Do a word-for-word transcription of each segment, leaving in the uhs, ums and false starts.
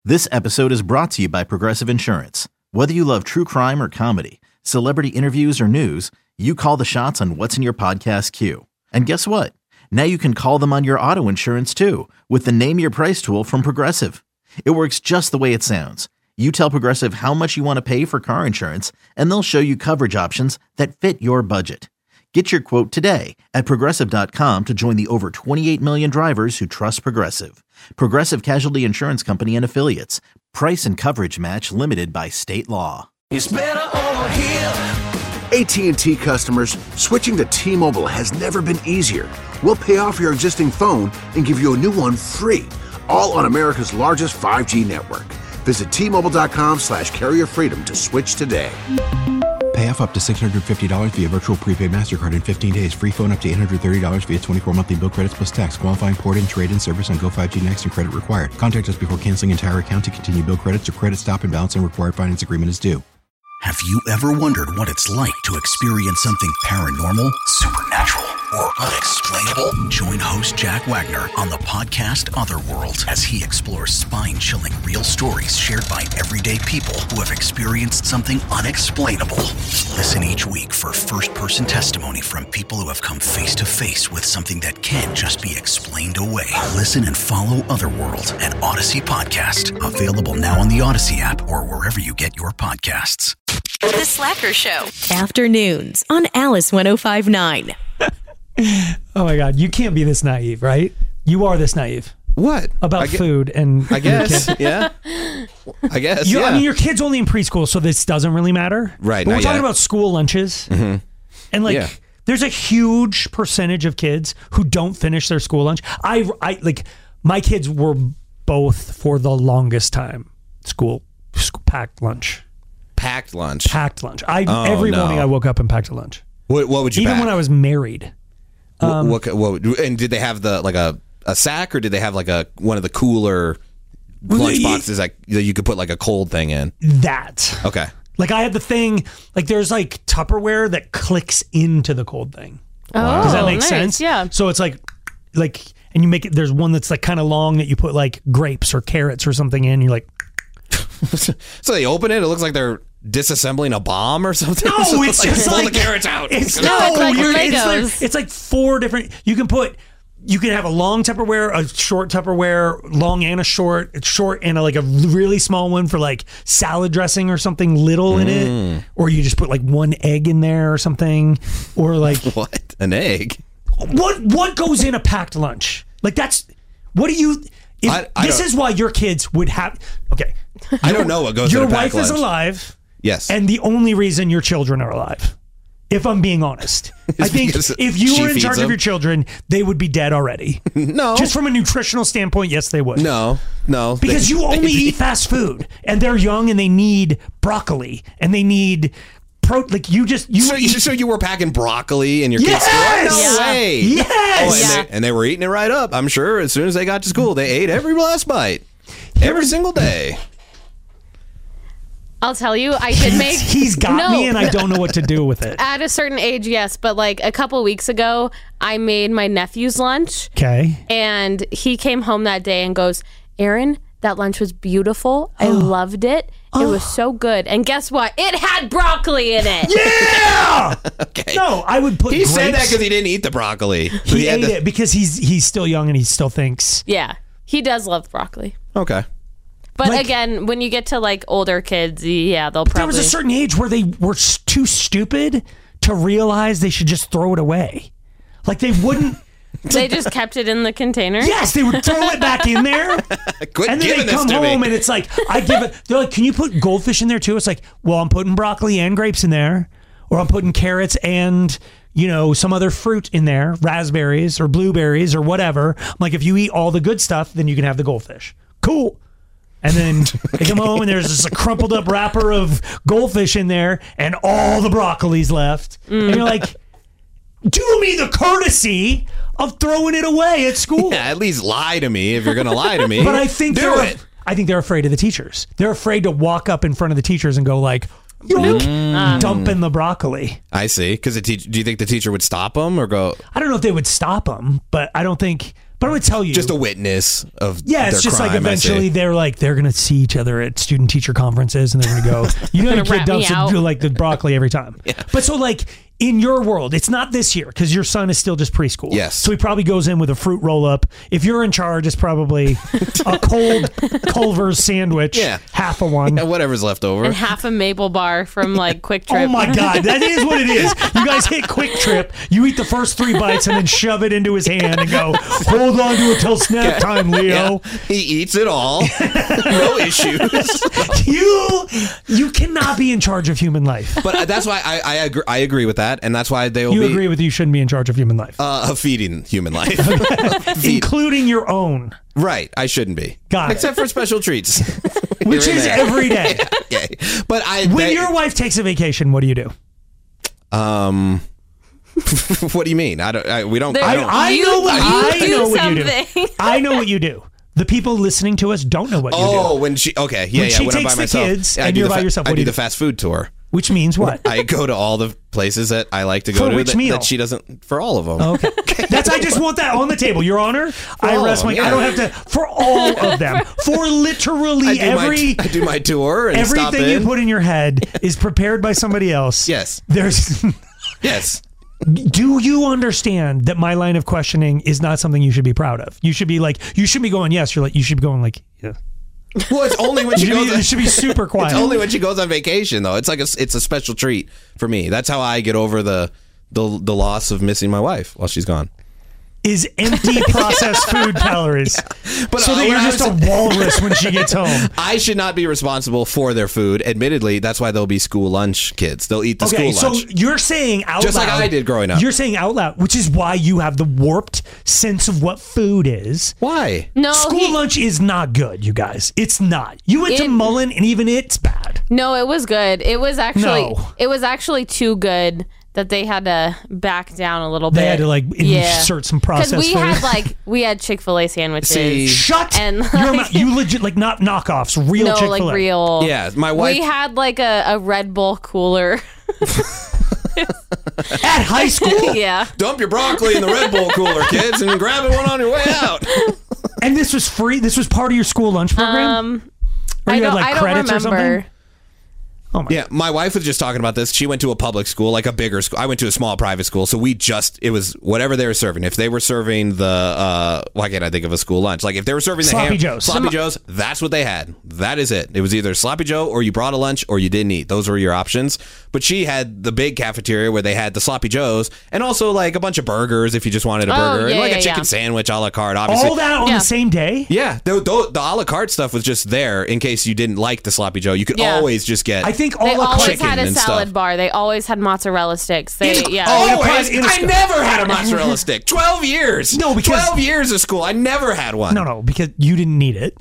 This episode is brought to you by Progressive Insurance. Whether you love true crime or comedy, celebrity interviews or news, you call the shots on what's in your podcast queue. And guess what? Now you can call them on your auto insurance too with the Name Your Price tool from Progressive. It works just the way it sounds. You tell Progressive how much you want to pay for car insurance, and they'll show you coverage options that fit your budget. Get your quote today at Progressive dot com to join the over twenty-eight million drivers who trust Progressive. Progressive Casualty Insurance Company and Affiliates. Price and coverage match limited by state law. It's better over here. A T and T customers, switching to T-Mobile has never been easier. We'll pay off your existing phone and give you a new one free, all on America's largest five G network. Visit T Mobile dot com slash carrier freedom to switch today. Pay off up to six hundred fifty dollars via virtual prepaid MasterCard in fifteen days. Free phone up to eight hundred thirty dollars via twenty-four monthly bill credits plus tax. Qualifying port-in, trade-in service on Go five G Next and credit required. Contact us before canceling entire account to continue bill credits or credit stop and balance and required finance agreement is due. Have you ever wondered what it's like to experience something paranormal, supernatural, or unexplainable? Join host Jack Wagner on the podcast Otherworld as he explores spine-chilling real stories shared by everyday people who have experienced something unexplainable. Listen each week for first-person testimony from people who have come face-to-face with something that can't just be explained away. Listen and follow Otherworld, an Odyssey podcast. Available now on the Odyssey app or wherever you get your podcasts. The Slacker Show. Afternoons on Alice one oh five point nine. Oh my God, you can't be this naive, right? You are this naive. What? About I food and I guess, yeah. I guess, you, yeah. I mean, your kid's only in preschool, so this doesn't really matter. Right, But we're not talking yet. about school lunches. Mm-hmm. And like, Yeah. there's a huge percentage of kids who don't finish their school lunch. I, I like, my kids were both for the longest time school, school packed lunch. Packed lunch. Packed lunch. I Oh, every no. morning I woke up and packed a lunch. What, what would you Even pack? when I was married. Um, what, what, what, and did they have the like a, a sack, or did they have like a one of the cooler lunch boxes that that you could put like a cold thing in? That. Okay. Like I had the thing, like there's like Tupperware that clicks into the cold thing. Oh, Does that make nice, sense? yeah. So it's like, like, and you make it, there's one that's like kind of long that you put like grapes or carrots or something in. You're like, So they open it, it looks like they're disassembling a bomb or something. no, So it's like, just pull like, the carrots out. It's, No, no, it's like you're- it's, Legos. like, it's like four different, you can put, you can have a long Tupperware, a short Tupperware, long and a short, it's short and a, like a really small one for like salad dressing or something little in Mm. it. Or you just put like one egg in there or something. Or like, What? An egg? what what goes in a packed lunch? Like that's, what do you, if, I- I this don't- is why your kids would have, okay. I don't know what goes Your in a packed wife is lunch. alive. Yes. And the only reason your children are alive, if I'm being honest. I think because if you she were in feeds charge them? of your children, they would be dead already. No. Just from a nutritional standpoint, yes, they would. No, no. Because They- you only they- eat fast food, and they're young, and they need broccoli, and they need pro. Like you just you So, eat. so you were packing broccoli in your Yes! kids' school? No Yeah. way. Yes! Oh, and, Yeah. they, and they were eating it right up. I'm sure as soon as they got to school, they ate every last bite. Every single day. I'll tell you, I did make. He's got No. me, and I don't know what to do with it. At a certain age, yes, but like a couple weeks ago, I made my nephew's lunch, Okay. and he came home that day and goes, "Aaron, that lunch was beautiful. I loved it. It was so good. And guess what? It had broccoli in it." Yeah. Okay. No, I would put. He said that grapes- because he didn't eat the broccoli. So he had ate to- it because he's he's still young and he still thinks. Yeah, he does love broccoli. Okay. But Like- again, when you get to like older kids, yeah, they'll probably. There was a certain age where they were s- too stupid to realize they should just throw it away. Like they wouldn't. They just kept it in the container. Yes, they would throw it back in there, Quit and then giving they this come to home me. and it's like I give it. They're like, "Can you put goldfish in there too?" It's like, well, I'm putting broccoli and grapes in there, or I'm putting carrots and you know some other fruit in there, raspberries or blueberries or whatever. I'm like, if you eat all the good stuff, then you can have the goldfish. Cool. And then they come home and there's just a crumpled up wrapper of goldfish in there and all the broccoli's left. And you're like, do me the courtesy of throwing it away at school. Yeah, at least lie to me if you're going to lie to me. But I think do they're, it. I think they're afraid of the teachers. They're afraid to walk up in front of the teachers and go like, yoink, Mm. dumping the broccoli. I see. Because do you think the teacher would stop them or go? I don't know if they would stop them, but I don't think But I'm gonna tell you, just a witness of yeah, their it's just crime, like eventually they're like they're gonna see each other at student teacher conferences and they're gonna go, you know, your Gonna kid rat dumps me out. the, like the broccoli every time. Yeah. But so like in your world, it's not this year because your son is still just preschool. Yes. So he probably goes in with a fruit roll up. If you're in charge, it's probably a cold Culver's sandwich. Yeah. Half a one. Yeah, whatever's left over. And half a maple bar from like Quick Trip. Oh my God, that is what it is. You guys hit Quick Trip, you eat the first three bites and then shove it into his hand and go, hold on to it till snack time, Leo. Yeah. He eats it all. No issues. You you cannot be in charge of human life. But that's why I I agree, I agree with that, and that's why they will You be agree with you shouldn't be in charge of human life. uh, feeding human life. Feed. Including your own. Right, I shouldn't be. Got it. Except for special treats. Which Here and is there. every day. Okay. But I When they- your wife takes a vacation, what do you do? um what do you mean? I don't I, we don't There- I I, don't I You- know what you I do know what you something. do. I know what you do. The people listening to us don't know what you Oh, do. when she okay, yeah, When yeah. she when I'm takes by the myself, kids yeah, I and do you're the by fa- yourself, I what do do you the do? fast food tour. Which means what? I go to all the places that I like to go For to which that, meal? that she doesn't for all of them. Okay. That's I just want that on the table. Your Honor, I all rest of my them, I don't yeah. have to for all of them. For literally I do every my I do my tour and stop everything in. you put in your head is prepared by somebody else. Yes. There's Yes. Do you understand that my line of questioning is not something you should be proud of? You should be like, you should be going, yes. You're like, you should be going like, yeah. Well, it's only when You she should, goes. be, you should be super quiet. It's only when she goes on vacation, though. It's like a, it's a special treat for me. That's how I get over the the the loss of missing my wife while she's gone. Is empty processed food calories. But so uh, that when you're I just was- a walrus when she gets home. I should not be responsible for their food. Admittedly, that's why they'll be school lunch kids. They'll eat the Okay, school so lunch. you're saying out Just loud. like I did growing up. You're saying out loud, which is why you have the warped sense of what food is. Why? No, School he- lunch is not good, you guys. It's not. You went to It- Mullen, and even it's bad. No, it was good. It was actually No. it was actually too good that they had to back down a little bit. They had to, like, insert some processed Because we food. had like we had Chick-fil-A sandwiches. See, Shut And, your like- mouth. You legit like not knockoffs, real no, Chick-fil-A. like real. Yeah, my wife. We had like a, a Red Bull cooler. At high school. Yeah. Dump your broccoli in the Red Bull cooler, kids, and grab it one on your way out. And this was free. This was part of your school lunch program. Um, Or I you had, don't. like, I don't credits or remember. something? Oh my. Yeah, my wife was just talking about this. She went to a public school, like a bigger school. I went to a small private school, so we just it was whatever they were serving. If they were serving the uh, why can't I think of a school lunch? Like if they were serving the Sloppy ham, Joes. sloppy joes, that's what they had. That is it. It was either sloppy joe or you brought a lunch or you didn't eat. Those were your options. But she had the big cafeteria where they had the sloppy joes and also like a bunch of burgers if you just wanted a Oh, burger, yeah, and like yeah, a chicken yeah. sandwich a la carte. Obviously, All that on Yeah. the same day. yeah, the, the, the a la carte stuff was just there in case you didn't like the sloppy joe. You could Yeah. always just get. I think all They the always chicken had a and salad stuff. bar. They always had mozzarella sticks. They In- yeah. oh, in a Always. private- in a I school. never had a mozzarella stick. Twelve years. No, because- twelve years of school. I never had one. No, no, because you didn't need it.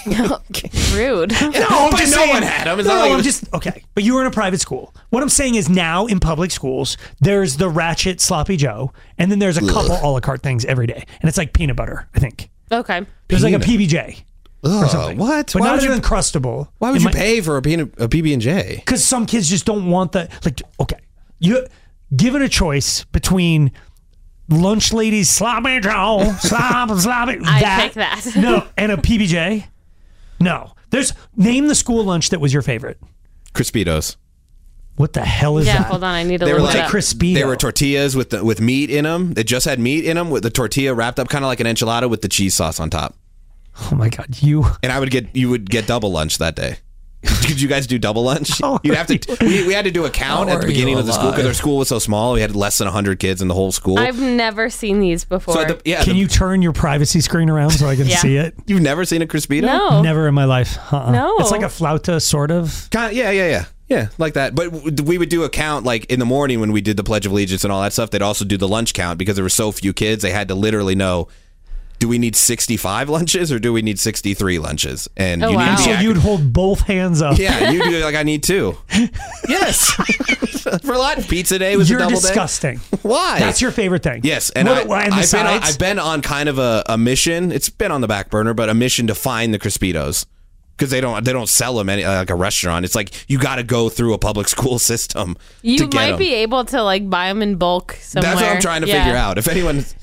Rude. No, I'm but just no saying, one had 'em. It's no, not like no, it I'm was- just okay. But you were in a private school. What I'm saying is now in public schools, there's the ratchet sloppy Joe, and then there's a couple a la carte things every day, and it's like peanut butter. I think Okay. there's like a Peanut. P B J, Ugh, what? but why not would an you? Uncrustable. Why would you pay for a peanut a P B and J? Because some kids just don't want the like. Okay, you given a choice between lunch ladies sloppy Joe, slop sloppy. I'd pick that. No, and a P B J. No, there's name the school lunch that was your favorite. Crispitos. What the hell is Yeah. that? Hold on. I need to They were look What's it a up. Crispito? They were tortillas with the, with meat in them. They just had meat in them with the tortilla wrapped up kind of like an enchilada with the cheese sauce on top. Oh my god, you. And I would get you would get double lunch that day. Did you guys do double lunch? How You'd have to. are We, we had to do a count How at the are beginning you of the school because alive? our school was so small. We had less than hundred kids in the whole school. I've never seen these before. so the, yeah, Can the- you turn your privacy screen around so I can Yeah. see it? You've never seen a Crispito? no. Never in my life. Uh-uh. No. It's like a flauta, sort of. Kind yeah, yeah, yeah. Yeah, like that. But w- we would do a count like in the morning when we did the Pledge of Allegiance and all that stuff. They'd also do the lunch count because there were so few kids. They had to literally know, do we need sixty-five lunches or do we need sixty-three lunches? And Oh, you wow. need to be So accurate. you'd hold both hands up. Yeah, you do like I need two. Yes. For lunch, pizza day was You're a double disgusting. day. Why? That's your favorite thing. Yes, and, What- I, and the I've, been on, sides? I've been on kind of a, a mission. It's been on the back burner, but a mission to find the Crispitos because they don't they don't sell them any, like a restaurant. It's like you got to go through a public school system. You to get might 'em. be able to like buy them in bulk somewhere. That's what I'm trying to Yeah. figure out. If anyone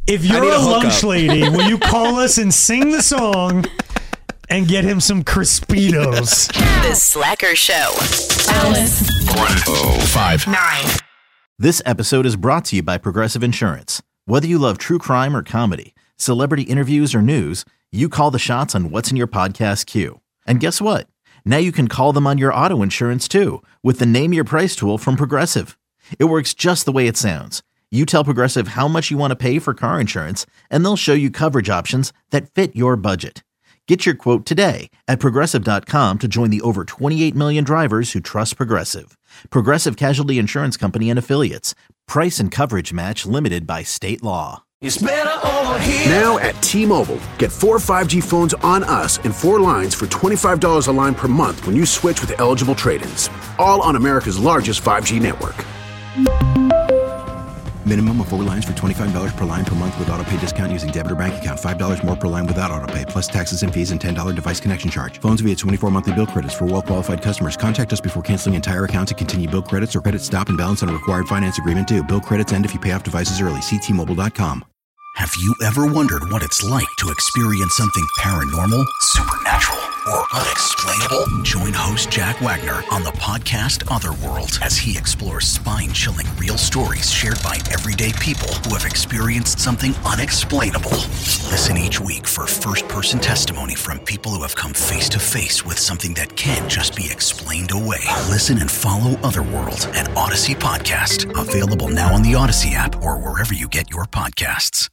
If you're need a a hookup. lunch lady, will you call us and sing the song and get him some Crispitos? The Slacker Show. Alice. one oh five Nine. This episode is brought to you by Progressive Insurance. Whether you love true crime or comedy, celebrity interviews or news, you call the shots on what's in your podcast queue. And guess what? Now you can call them on your auto insurance too with the Name Your Price tool from Progressive. It works just the way it sounds. You tell Progressive how much you want to pay for car insurance, and they'll show you coverage options that fit your budget. Get your quote today at Progressive dot com to join the over twenty-eight million drivers who trust Progressive. Progressive Casualty Insurance Company and Affiliates. Price and coverage match limited by state law. It's better over here. Now at T-Mobile, get four five G phones on us and four lines for twenty-five dollars a line per month when you switch with eligible trade-ins. All on America's largest five G network. Minimum of four lines for twenty-five dollars per line per month with auto pay discount using debit or bank account. five dollars more per line without auto pay, plus taxes and fees and ten dollars device connection charge. Phones via twenty-four monthly bill credits for well-qualified customers. Contact us before canceling entire account to continue bill credits or credit stop and balance on a required finance agreement due. Bill credits end if you pay off devices early. See T Mobile dot com. Have you ever wondered what it's like to experience something paranormal, supernatural, or unexplainable? Join host Jack Wagner on the podcast Otherworld as he explores spine-chilling real stories shared by everyday people who have experienced something unexplainable. Listen each week for first-person testimony from people who have come face-to-face with something that can't just be explained away. Listen and follow Otherworld, an Odyssey podcast, available now on the Odyssey app or wherever you get your podcasts.